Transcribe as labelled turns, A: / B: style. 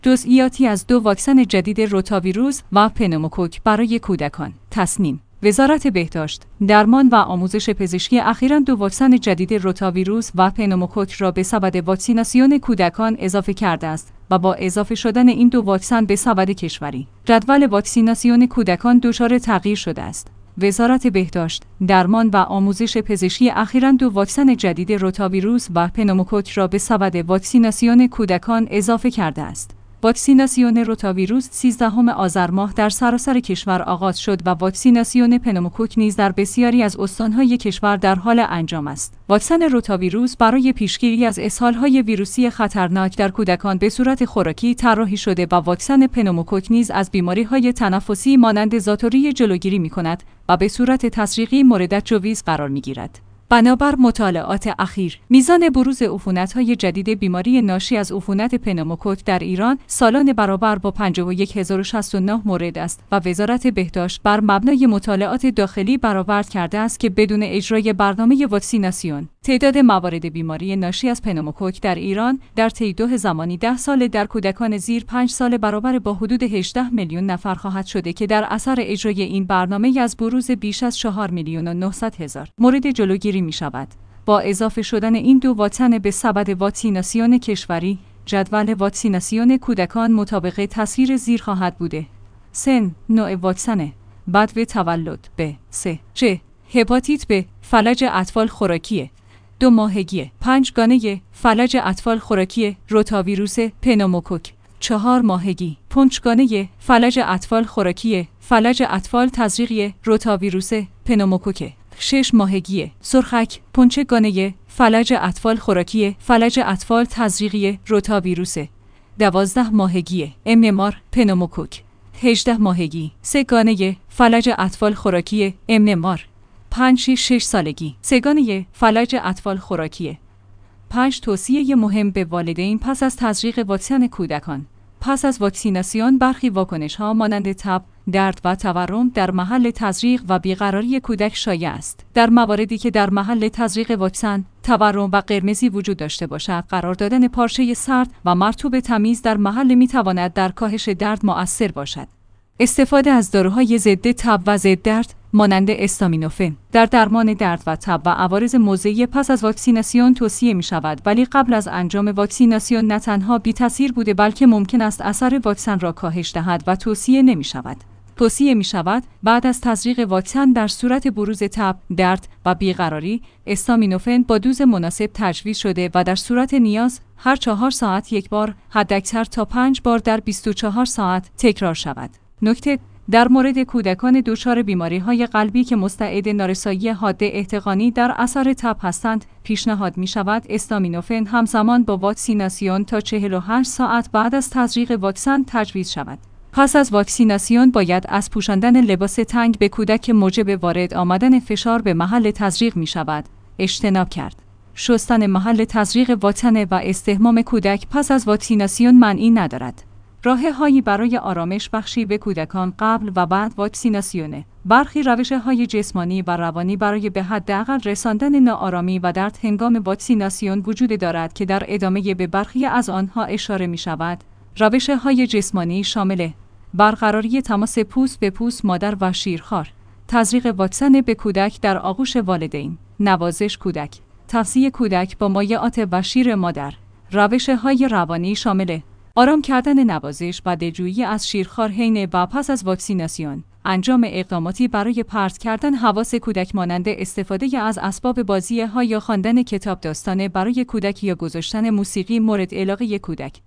A: جزئیاتی از 2 واکسن جدید روتاویروس و پنوموکوک برای کودکان. تصمیم وزارت بهداشت، درمان و آموزش پزشکی اخیراً 2 واکسن جدید روتاویروس و پنوموکوک را به سبد واکسیناسیون کودکان اضافه کرده است و با اضافه شدن این 2 واکسن به سبد کشوری، جدول واکسیناسیون کودکان دچار تغییر شده است. وزارت بهداشت، درمان و آموزش پزشکی اخیراً 2 واکسن جدید روتاویروس و پنوموکوک را به سبد واکسیناسیون کودکان اضافه کرده است. واکسیناسیون روتاویروس 13 آذر ماه در سراسر کشور آغاز شد و واکسیناسیون پنوموکوک نیز در بسیاری از استان‌های کشور در حال انجام است. واکسن روتاویروس برای پیشگیری از اسهال‌های ویروسی خطرناک در کودکان به صورت خوراکی طراحی شده و واکسن پنوموکوک نیز از بیماری‌های تنفسی مانند زاتوری جلوگیری می‌کند و به صورت تسریقی مورد تجویز قرار می‌گیرد. بنابر مطالعات اخیر، میزان بروز عفونت‌های جدید بیماری ناشی از عفونت پنوموکوک در ایران سالانه برابر با 51069 مورد است و وزارت بهداشت بر مبنای مطالعات داخلی برآورد کرده است که بدون اجرای برنامه واکسیناسیون، تعداد موارد بیماری ناشی از پنوموکوک در ایران در طی 2 زمانی 10 سال در کودکان زیر 5 سال برابر با حدود 18 میلیون نفر خواهد شده که در اثر اجرای این برنامه از بروز بیش از 4,900,000 مورد جلوگیری می شود. با اضافه شدن این 2 واکسن به سبد واکسیناسیون کشوری، جدول واکسیناسیون کودکان مطابق تصویر زیر خواهد بوده: سن، نوع واکسن، بدو تولد، ب، س، ج، هپاتیت ب، فلج اطفال خوراکی، 2 ماهگی، 5 گانه فلج اطفال خوراکی روتاویروس پنوموکوک، 4 ماهگی، 5 گانه فلج اطفال خوراکی فلج اطفال تزریقی روتاویروس پنوموکوک، 6 ماهگی، سرخک، 5 گانه فلج اطفال خوراکی فلج اطفال تزریقی روتاویروس، 12 ماهگی، MMR پنوموکوک، 18 ماهگی، 3 گانه فلج اطفال خوراکی MMR، 5-6 سالگی، 3 گانه فلج اطفال خوراکی. 5 توصیه مهم به والدین پس از تزریق واکسن کودکان. پس از واکسیناسیون برخی واکنش‌ها مانند تب، درد و تورم در محل تزریق و بیقراری کودک شایع است. در مواردی که در محل تزریق واکسن تورم و قرمزی وجود داشته باشد، قرار دادن پارچه سرد و مرطوب تمیز در محل می‌تواند در کاهش درد مؤثر باشد. استفاده از داروهای ضد تب و ضد درد مانند استامینوفن در درمان درد و تب و عوارض موضعی پس از واکسیناسیون توصیه می شود، ولی قبل از انجام واکسیناسیون نه تنها بی تاثیر بوده بلکه ممکن است اثر واکسن را کاهش دهد و توصیه نمی شود. توصیه می شود بعد از تزریق واکسن در صورت بروز تب، درد و بیقراری، استامینوفن با دوز مناسب تجویز شده و در صورت نیاز هر 4 ساعت یک بار، حداکثر تا 5 بار در 24 ساعت تکرار شود. نکته: در مورد کودکان دچار بیماری‌های قلبی که مستعد نارسایی حاده احتقانی در اثر تب هستند، پیشنهاد می‌شود استامینوفن همزمان با واکسیناسیون تا 48 ساعت بعد از تزریق واکسن تجویز شود. پس از واکسیناسیون باید از پوشاندن لباس تنگ به کودک که موجب وارد آمدن فشار به محل تزریق می‌شود اجتناب کرد. شستن محل تزریق واکسن و استحمام کودک پس از واکسیناسیون معنی ندارد. راه‌هایی برای آرامش بخشی به کودکان قبل و بعد واکسیناسیون. برخی روش‌های جسمانی و روانی برای به حداقل رساندن ناآرامی و درد هنگام واکسیناسیون وجود دارد که در ادامه به برخی از آنها اشاره می‌شود. روش‌های جسمانی شامل برقراری تماس پوست به پوست مادر و شیرخوار، تزریق واکسن به کودک در آغوش والدین، نوازش کودک، تغذیه کودک با مایعات و شیر مادر. روش‌های روانی شامل آرام کردن نوازش و دلجویی از شیرخوار حین و پس از واکسیناسیون، انجام اقداماتی برای پرت کردن حواس کودک مانند استفاده از اسباب بازی ها یا خواندن کتاب داستانه برای کودک یا گذاشتن موسیقی مورد علاقه کودک.